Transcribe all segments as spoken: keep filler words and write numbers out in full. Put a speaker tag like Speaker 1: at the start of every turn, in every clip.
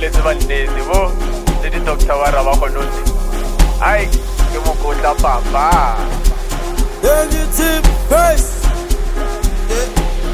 Speaker 1: sebeletsi ba nnete bo le di-doctor ba ra ba kgone ho tse ai ke mokotla papa
Speaker 2: Negative face. Yeah.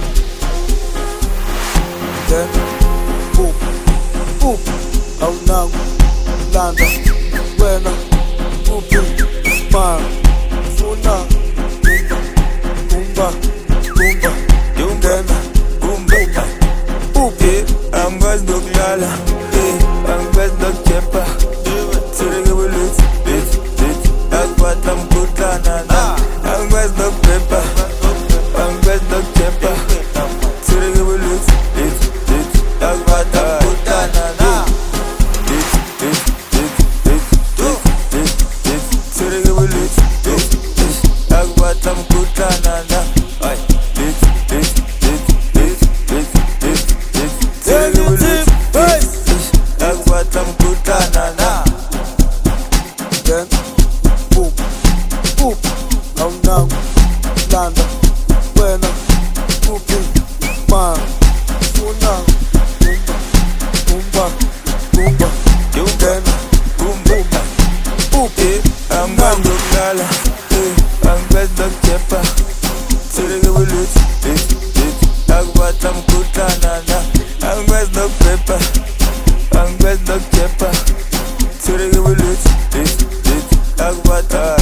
Speaker 2: Then, boom, boom. Au now, landa, wena, boopy, man, funa, boomba, boomba, boomba, boomba, boopy. I'm guys dog lala, eh, I'm guys dog chepa, sirege bulut, bit, bit, that's what I'm good na. I'm guys dog pepper, I'm guys dog chepa, sirege bulut, bit, bit, that's what I'm good na. Bit, bit, bit, bit, bit, bit, bit, sirege bulut, bit, bit, that's what I'm good na. Ay, bit, bit, bit, bit, bit, bit, bit, sirege bulut, bit, bit, that's what I'm good na. Then, boom, boom, now now, landa, wena, boopy, man, funa, boomba, boomba, boomba, boom, boomba, boopy. I'm going to lala, eh, I'm going to chepa, sirege bulut, bit, bit, that's what I'm good na. I'm going to pepper, I'm going to chepa, sirege bulut, bit, bit, that's what I